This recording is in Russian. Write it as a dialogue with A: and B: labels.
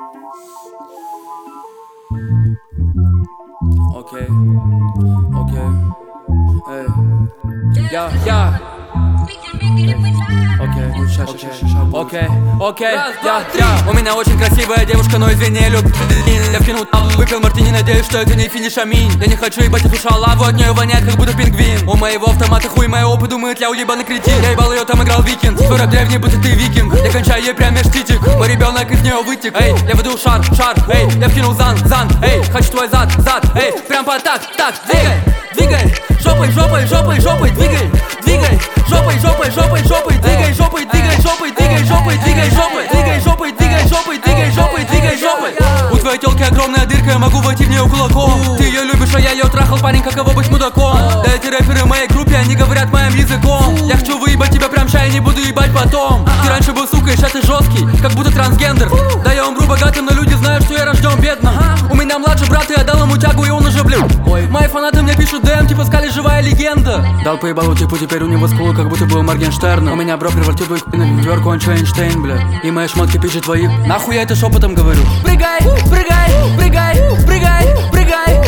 A: Okay, okay, ey, ja. Окей, у меня очень красивая девушка, но извини, любит. Я вкинул выпил мартини, надеюсь, что это не финиш, аминь. Я не хочу ебать эту шалаву, от нее воняет, как будто пингвин. У моего автомата хуй моего подумает, я уебаный кретин. Я ебал ее, там играл викинг, скоро древний, будто ты викинг. Я кончаю ей прям меж титик, мой ребенок из нее вытек. Эй, я веду шар, эй, я вкинул зан, эй, хочу твой зад, эй, прям по так, двигай, жопой, двигай, жопой, двигай, жопой, двигай жопой. У твоей тёлки огромная дырка, я могу войти в нее кулаком. Ты ее любишь, а я ее трахал, парень, каково быть мудаком. Да эти рэперы в моей группе, они говорят моим языком. Я хочу выебать тебя прям ща, я не буду ебать потом. Ты раньше был сукой, ща ты жесткий, как будто трансгендер. Да я умру богатым, но люди знают, что я рожден бедно. У меня младший брат, и я дал ему тягу, и он уже блин. Мои фанаты мне пишут ДМ, типа Скали живая легенда. Дал поебалу типу, теперь у него скулы, как будто был Моргенштерна. У меня бро превратил твой хуй на Нью-Йорк, он Эйнштейн, бля. И мои шмотки пишет твои. Нахуй я это шепотом говорю. Прыгай,